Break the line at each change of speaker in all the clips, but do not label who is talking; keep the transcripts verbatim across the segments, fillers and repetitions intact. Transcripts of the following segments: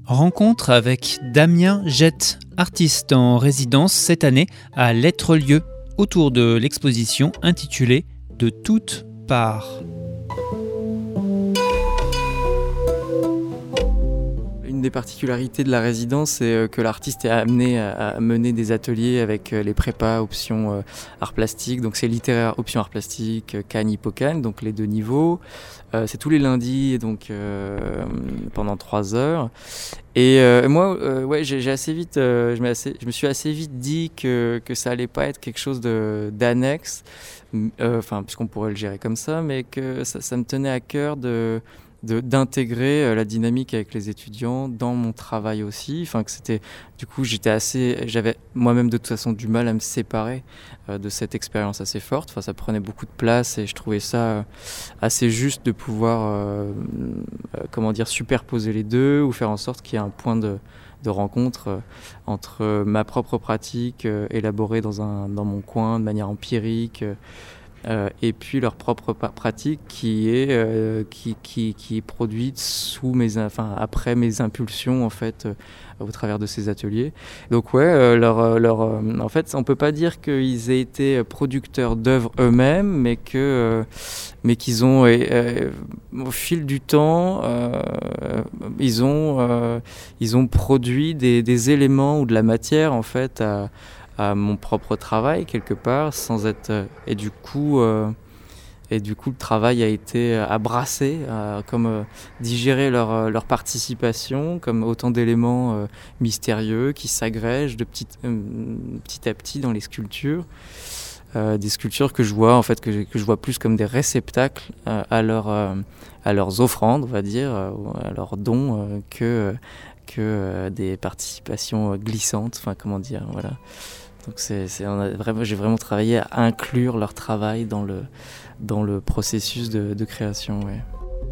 Rencontre avec Damien Jette, artiste en résidence cette année à Lettres-Lieux, autour de l'exposition intitulée « De toutes parts ».
Une des particularités de la résidence, c'est que l'artiste est amené à mener des ateliers avec les prépas option art plastique. Donc c'est littéraire option art plastique, Cannes, Hippocagne, donc les deux niveaux. C'est tous les lundis, donc euh, pendant trois heures. Et euh, moi, euh, ouais, j'ai, j'ai assez vite, euh, je, assez, je me suis assez vite dit que que ça allait pas être quelque chose de d'annexe, enfin euh, puisqu'on pourrait le gérer comme ça, mais que ça, ça me tenait à cœur de De, d'intégrer la dynamique avec les étudiants dans mon travail aussi. Enfin, que c'était, du coup, j'étais assez, j'avais moi-même de toute façon du mal à me séparer euh, de cette expérience assez forte. Enfin, ça prenait beaucoup de place et je trouvais ça assez juste de pouvoir, euh, euh, comment dire, superposer les deux ou faire en sorte qu'il y ait un point de, de rencontre euh, entre ma propre pratique euh, élaborée dans un, dans mon coin de manière empirique. Euh, Euh, et puis leur propre pratique qui est euh, qui, qui, qui est produite sous mes enfin après mes impulsions en fait euh, au travers de ces ateliers. Donc ouais euh, leur leur euh, en fait on peut pas dire qu'ils aient été producteurs d'œuvres eux-mêmes, mais que euh, mais qu'ils ont euh, au fil du temps euh, ils ont euh, ils ont produit des des éléments ou de la matière en fait à à mon propre travail quelque part, sans être et du coup euh, et du coup le travail a été à brasser, à, comme euh, digérer leur leur participation, comme autant d'éléments euh, mystérieux qui s'agrègent de petit euh, petit à petit dans les sculptures, euh, des sculptures que je vois en fait que je, que je vois plus comme des réceptacles euh, à leur euh, à leurs offrandes, on va dire, euh, à leurs dons euh, que que euh, des participations glissantes, enfin comment dire, voilà. Donc c'est, c'est, on a vraiment, j'ai vraiment travaillé à inclure leur travail dans le, dans le processus de, de création. Ouais.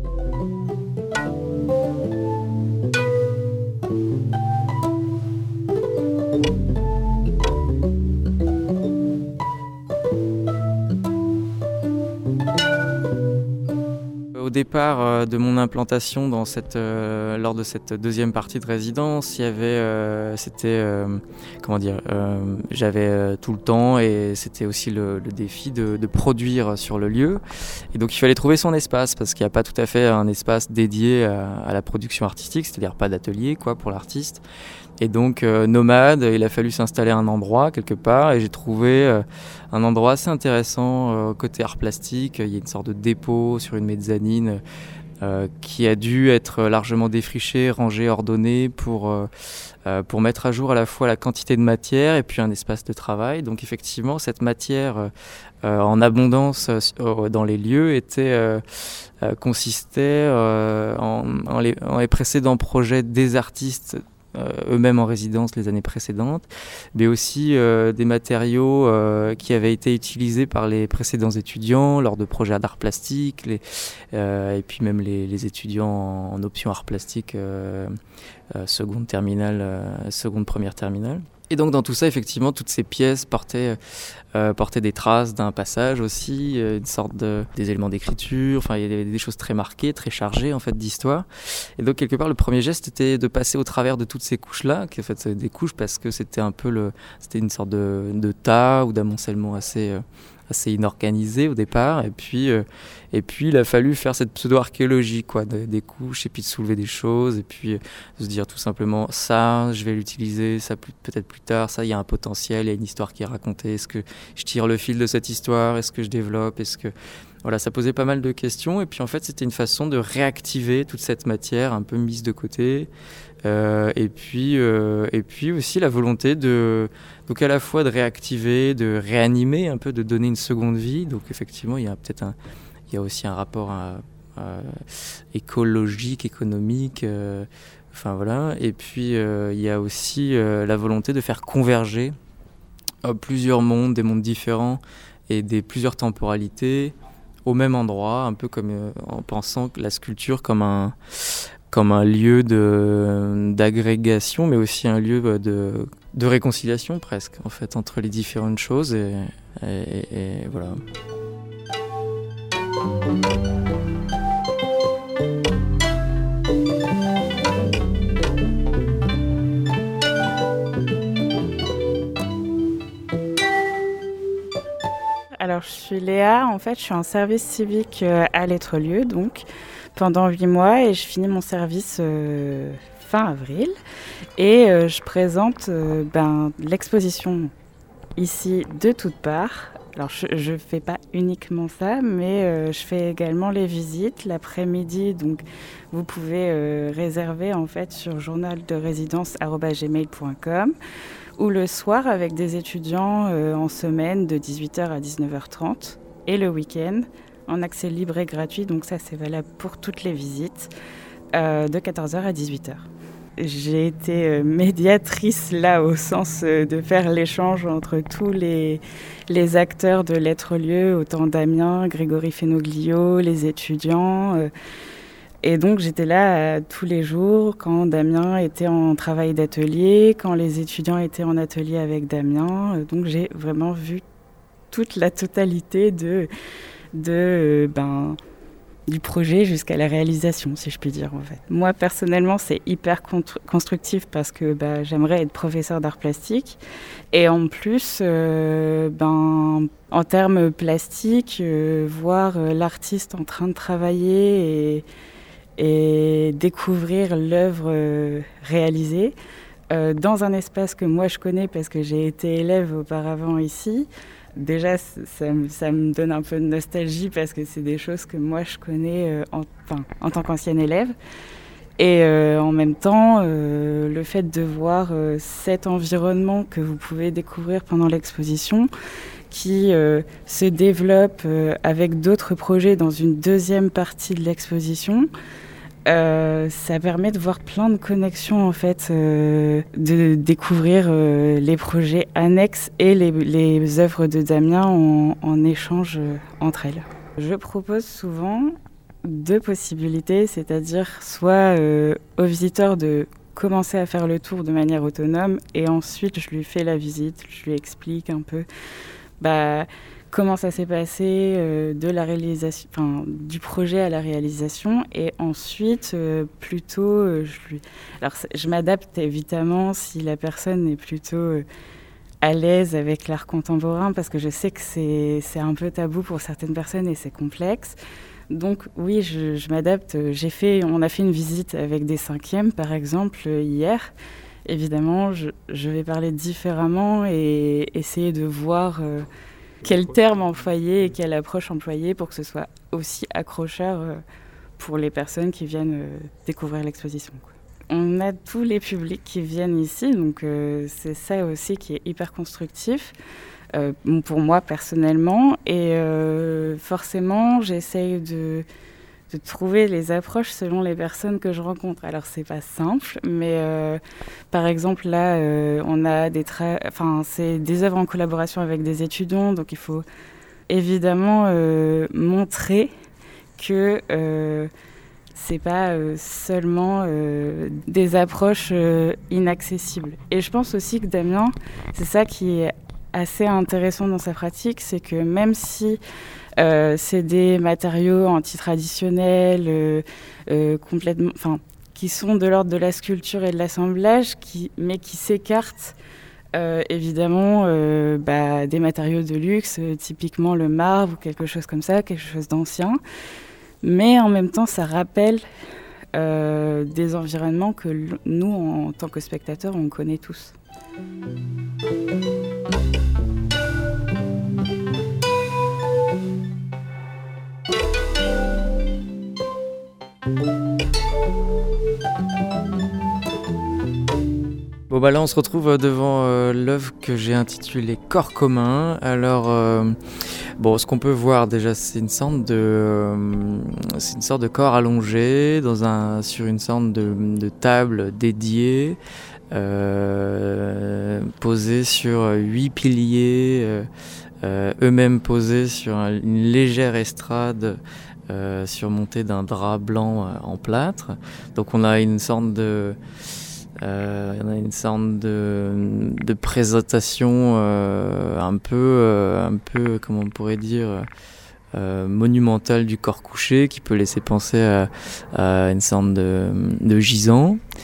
Au départ euh, de mon implantation dans cette, euh, lors de cette deuxième partie de résidence, il y avait, euh, c'était, euh, comment dire, euh, j'avais euh, tout le temps et c'était aussi le, le défi de, de produire sur le lieu. Et donc il fallait trouver son espace parce qu'il n'y a pas tout à fait un espace dédié à, à la production artistique, c'est-à-dire pas d'atelier quoi pour l'artiste. Et donc euh, nomade, il a fallu s'installer à un endroit quelque part et j'ai trouvé euh, un endroit assez intéressant euh, côté art plastique. Il y a une sorte de dépôt sur une mezzanine euh, qui a dû être largement défriché, rangé, ordonné pour, euh, euh, pour mettre à jour à la fois la quantité de matière et puis un espace de travail. Donc effectivement, cette matière euh, en abondance euh, dans les lieux était, euh, euh, consistait euh, en, en, les, en les précédents projets des artistes Euh, eux-mêmes en résidence les années précédentes, mais aussi euh, des matériaux euh, qui avaient été utilisés par les précédents étudiants lors de projets d'art plastique, les, euh, et puis même les, les étudiants en, en option art plastique euh, euh, seconde terminale, euh, seconde première terminale. Et donc dans tout ça, effectivement, toutes ces pièces portaient, euh, portaient des traces d'un passage aussi, euh, une sorte de des éléments d'écriture. Enfin, il y avait des choses très marquées, très chargées en fait d'histoire. Et donc quelque part, le premier geste était de passer au travers de toutes ces couches-là, qui en fait des couches parce que c'était un peu le, c'était une sorte de, de tas ou d'amoncellement assez euh, assez inorganisé au départ, et puis euh, et puis il a fallu faire cette pseudo-archéologie quoi, de, des couches, et puis de soulever des choses, et puis euh, de se dire tout simplement ça je vais l'utiliser, ça plus, peut-être plus tard, ça il y a un potentiel, il y a une histoire qui est racontée, est-ce que je tire le fil de cette histoire, est-ce que je développe, est-ce que voilà, ça posait pas mal de questions, et puis en fait c'était une façon de réactiver toute cette matière un peu mise de côté, euh, et puis euh, et puis aussi la volonté de donc à la fois de réactiver, de réanimer un peu, de donner une seconde vie. Donc effectivement il y a peut-être un il y a aussi un rapport à, à écologique, économique, euh, enfin voilà, et puis euh, il y a aussi euh, la volonté de faire converger euh, plusieurs mondes, des mondes différents et des plusieurs temporalités au même endroit, un peu comme euh, en pensant que la sculpture comme un comme un lieu de d'agrégation, mais aussi un lieu de de réconciliation presque en fait entre les différentes choses, et, et, et voilà.
Alors, je suis Léa. En fait, je suis en service civique euh, à Lettrelieu, donc pendant huit mois, et je finis mon service euh, fin avril. Et euh, je présente euh, ben, l'exposition ici de toutes parts. Alors, je ne fais pas uniquement ça, mais euh, je fais également les visites l'après-midi. Donc, vous pouvez euh, réserver en fait sur journal de résidence arobase gmail point com ou le soir avec des étudiants euh, en semaine de dix-huit heures à dix-neuf heures trente et le week-end en accès libre et gratuit. Donc, ça, c'est valable pour toutes les visites euh, de quatorze heures à dix-huit heures. J'ai été médiatrice là au sens de faire l'échange entre tous les, les acteurs de Lettrelieu, autant Damien, Grégory Fenoglio, les étudiants. Et donc j'étais là tous les jours quand Damien était en travail d'atelier, quand les étudiants étaient en atelier avec Damien. Donc j'ai vraiment vu toute la totalité de, de ben, du projet jusqu'à la réalisation, si je puis dire, en fait. Moi, personnellement, c'est hyper constructif parce que bah, j'aimerais être professeur d'art plastique. Et en plus, euh, ben, en termes plastiques, euh, voir euh, l'artiste en train de travailler et, et découvrir l'œuvre euh, réalisée euh, dans un espace que moi, je connais parce que j'ai été élève auparavant ici. Déjà, ça me, ça me donne un peu de nostalgie parce que c'est des choses que moi je connais euh, en, enfin, en tant qu'ancienne élève. Et euh, en même temps, euh, le fait de voir euh, cet environnement que vous pouvez découvrir pendant l'exposition, qui euh, se développe euh, avec d'autres projets dans une deuxième partie de l'exposition, Euh, ça permet de voir plein de connexions, en fait, euh, de découvrir euh, les projets annexes et les, les œuvres de Damien en, en échange euh, entre elles. Je propose souvent deux possibilités, c'est-à-dire soit euh, au visiteur de commencer à faire le tour de manière autonome et ensuite je lui fais la visite, je lui explique un peu bah, comment ça s'est passé euh, de la réalisation, enfin, du projet à la réalisation. Et ensuite, euh, plutôt, euh, je, lui... Alors, je m'adapte évidemment si la personne est plutôt euh, à l'aise avec l'art contemporain, parce que je sais que c'est, c'est un peu tabou pour certaines personnes et c'est complexe. Donc oui, je, je m'adapte. J'ai fait, on a fait une visite avec des cinquièmes, par exemple, hier. Évidemment, je, je vais parler différemment et essayer de voir... Euh, quel terme employer et quelle approche employer pour que ce soit aussi accrocheur pour les personnes qui viennent découvrir l'exposition, quoi. On a tous les publics qui viennent ici, donc euh, c'est ça aussi qui est hyper constructif euh, pour moi personnellement. Et euh, forcément, j'essaye de, de trouver les approches selon les personnes que je rencontre. Alors, c'est pas simple, mais euh, par exemple, là, euh, on a des, tra- enfin, c'est des œuvres en collaboration avec des étudiants, donc il faut évidemment euh, montrer que euh, c'est pas euh, seulement euh, des approches euh, inaccessibles. Et je pense aussi que Damien, c'est ça qui est assez intéressant dans sa pratique, c'est que même si Euh, c'est des matériaux antitraditionnels, euh, euh, complètement, enfin, qui sont de l'ordre de la sculpture et de l'assemblage, qui, mais qui s'écartent euh, évidemment euh, bah, des matériaux de luxe, euh, typiquement le marbre ou quelque chose comme ça, quelque chose d'ancien. Mais en même temps, ça rappelle euh, des environnements que l- nous, en tant que spectateurs, on connaît tous.
Bon bah là on se retrouve devant euh, l'œuvre que j'ai intitulée Corps commun. Alors euh, bon, ce qu'on peut voir déjà, c'est une sorte de euh, c'est une sorte de corps allongé dans un sur une sorte de, de table dédiée, euh, posée sur huit piliers, euh, euh, eux-mêmes posés sur une légère estrade euh, surmontée d'un drap blanc euh, en plâtre. Donc on a une sorte de Euh, il y en a une sorte de, de présentation euh, un peu, euh, un peu, comment on pourrait dire, euh, monumentale du corps couché, qui peut laisser penser à, à une sorte de, de gisant.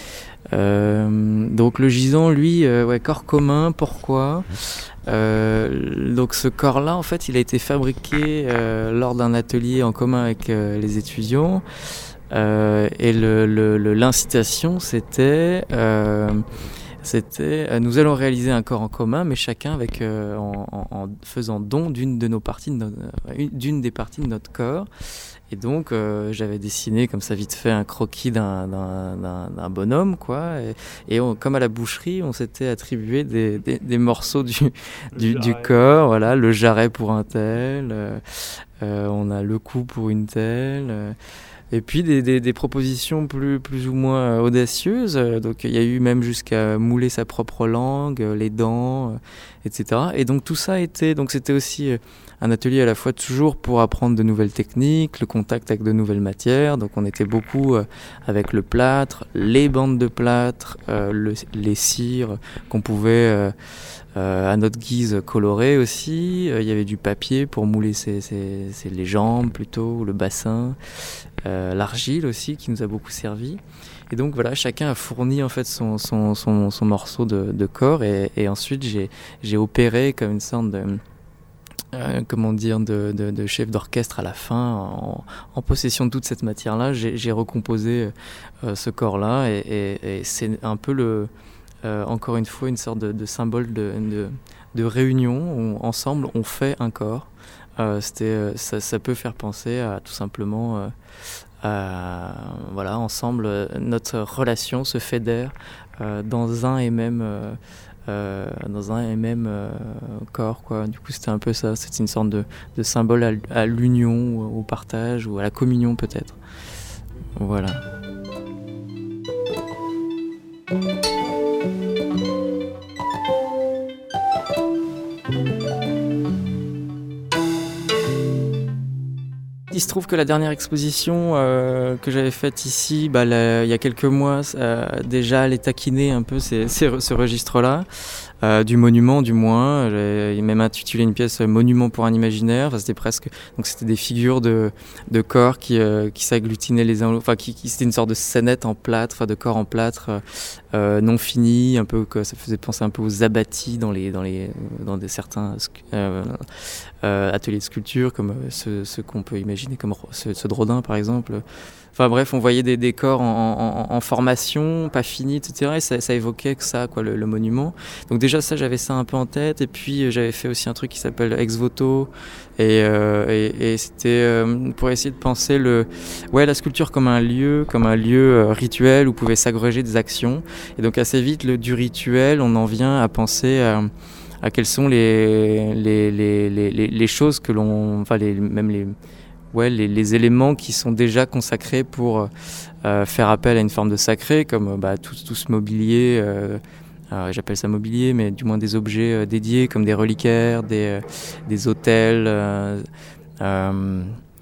Euh, donc le gisant, lui, euh, ouais, corps commun, pourquoi ? euh, Donc ce corps-là, en fait, il a été fabriqué euh, lors d'un atelier en commun avec euh, les étudiants. Euh, et le, le, le, l'incitation, c'était, euh, c'était euh, nous allons réaliser un corps en commun, mais chacun avec, euh, en, en, en faisant don d'une, de nos parties de notre, d'une des parties de notre corps. Et donc, euh, j'avais dessiné comme ça vite fait un croquis d'un, d'un, d'un, d'un bonhomme, quoi. Et, et on, comme à la boucherie, on s'était attribué des, des, des morceaux du, du, du corps. Voilà, le jarret pour un tel, euh, euh, on a le cou pour une telle. Euh, et puis des, des, des propositions plus, plus ou moins audacieuses. Donc, il y a eu même jusqu'à mouler sa propre langue, les dents, euh, et cetera. Et donc, tout ça était... Donc, c'était aussi... Euh, un atelier à la fois toujours pour apprendre de nouvelles techniques, le contact avec de nouvelles matières. Donc on était beaucoup euh, avec le plâtre, les bandes de plâtre, euh, le, les cires qu'on pouvait euh, euh, à notre guise colorer aussi. Euh, il y avait du papier pour mouler ses, ses, ses, les jambes plutôt, le bassin, euh, l'argile aussi qui nous a beaucoup servi. Et donc voilà, chacun a fourni en fait son, son, son, son morceau de, de corps et, et ensuite j'ai, j'ai opéré comme une sorte de... Euh, comment dire, de, de, de chef d'orchestre à la fin, en, en possession de toute cette matière-là, j'ai, j'ai recomposé euh, ce corps-là et, et, et c'est un peu, le, euh, encore une fois, une sorte de, de symbole de, de, de réunion où ensemble on fait un corps. Euh, c'était, ça, ça peut faire penser à tout simplement, euh, à, voilà, ensemble, notre relation se fédère euh, dans un et même... Euh, Euh, dans un et même euh, corps, quoi. Du coup, c'était un peu ça. C'était une sorte de, de symbole à, à l'union, au partage ou à la communion peut-être. Voilà. Il se trouve que la dernière exposition euh, que j'avais faite ici, bah, la, il y a quelques mois, euh, déjà allait taquiner un peu ces, ces, ce registre-là, euh, du monument du moins. J'ai même intitulé une pièce « Monument pour un imaginaire ». Enfin, c'était presque, donc c'était des figures de, de corps qui, euh, qui s'agglutinaient les uns aux autres. Enfin, qui, qui, c'était une sorte de scénette en plâtre, enfin, de corps en plâtre euh, non fini, un peu que ça faisait penser un peu aux abattis dans les dans les dans des certains euh, euh, ateliers de sculpture comme ceux, ceux qu'on peut imaginer comme ceux, ceux de Rodin par exemple. Enfin bref, on voyait des décors en, en, en formation, pas finis, et cetera. Et ça, ça évoquait que ça, quoi, le, le monument. Donc déjà ça, j'avais ça un peu en tête. Et puis j'avais fait aussi un truc qui s'appelle Ex Voto. Et, euh, et, et c'était euh, pour essayer de penser le, ouais, la sculpture comme un lieu, comme un lieu euh, rituel où pouvaient s'agréger des actions. Et donc assez vite, le, du rituel, on en vient à penser à, à quelles sont les, les, les, les, les, les choses que l'on, enfin les, même les Ouais, les, les éléments qui sont déjà consacrés pour euh, faire appel à une forme de sacré, comme bah, tout, tout ce mobilier, euh, alors, j'appelle ça mobilier, mais du moins des objets euh, dédiés, comme des reliquaires, des, euh, des autels, euh, euh,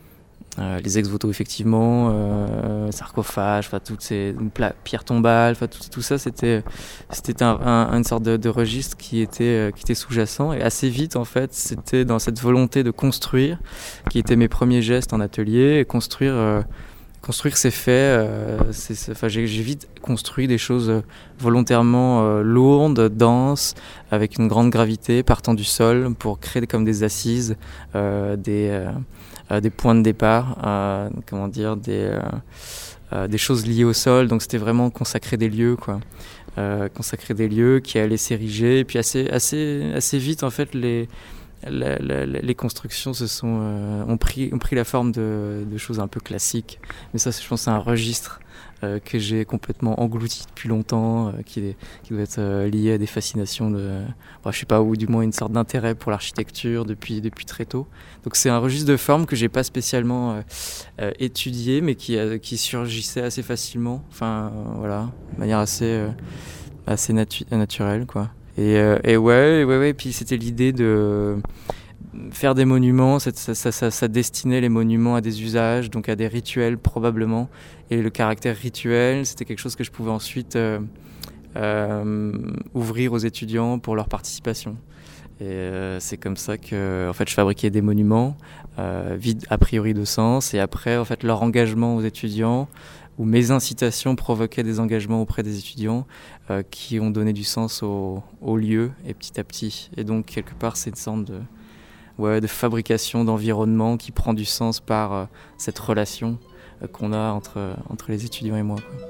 euh, les ex-voto effectivement, euh, sarcophages, toutes ces pla- pierres tombales, tout, tout ça, c'était, c'était un, un, une sorte de, de registre qui était, euh, qui était sous-jacent. Et assez vite, en fait, c'était dans cette volonté de construire, qui étaient mes premiers gestes en atelier, et construire, euh, construire ces faits. Euh, c'est, c'est, enfin, j'ai, j'ai vite construit des choses volontairement euh, lourdes, denses, avec une grande gravité, partant du sol, pour créer comme des assises, euh, des... Euh, Euh, des points de départ, euh, comment dire, des, euh, euh, des choses liées au sol. Donc c'était vraiment consacrer des lieux, quoi. Euh, consacrer des lieux qui allaient s'ériger. Et puis assez, assez, assez vite, en fait, les, la, la, les constructions se sont, euh, ont, pris, ont pris la forme de, de choses un peu classiques. Mais ça, je pense, c'est un registre euh, que j'ai complètement englouti depuis longtemps, euh, qui, est, qui doit être euh, lié à des fascinations de, bon, je sais pas, ou du moins une sorte d'intérêt pour l'architecture depuis, depuis très tôt. Donc c'est un registre de forme que j'ai pas spécialement euh, euh, étudié, mais qui, euh, qui surgissait assez facilement, enfin euh, voilà, de manière assez, euh, assez natu- naturelle, quoi. Et, euh, et ouais, ouais, ouais, puis c'était l'idée de faire des monuments, ça, ça, ça, ça destinait les monuments à des usages, donc à des rituels probablement. Et le caractère rituel, c'était quelque chose que je pouvais ensuite euh, euh, ouvrir aux étudiants pour leur participation. Et euh, c'est comme ça que en fait, je fabriquais des monuments euh, vides a priori de sens. Et après, en fait, leur engagement aux étudiants où mes incitations provoquaient des engagements auprès des étudiants euh, qui ont donné du sens au, au lieu et petit à petit. Et donc quelque part c'est une sorte de, ouais, de fabrication d'environnement qui prend du sens par euh, cette relation euh, qu'on a entre, entre les étudiants et moi, quoi.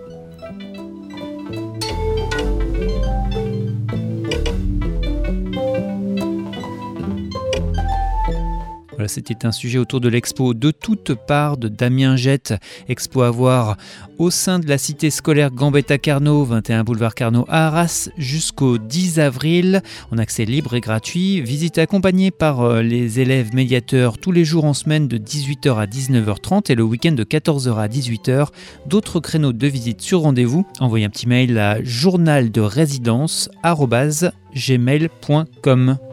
Voilà, c'était un sujet autour de l'expo De toutes parts de Damien Jette, expo à voir au sein de la cité scolaire Gambetta-Carnot, vingt et un boulevard Carnot à Arras, jusqu'au dix avril, en accès libre et gratuit. Visite accompagnée par les élèves médiateurs tous les jours en semaine de dix-huit heures à dix-neuf heures trente et le week-end de quatorze heures à dix-huit heures. D'autres créneaux de visite sur rendez-vous. Envoyez un petit mail à journal de résidence arobase gmail point com.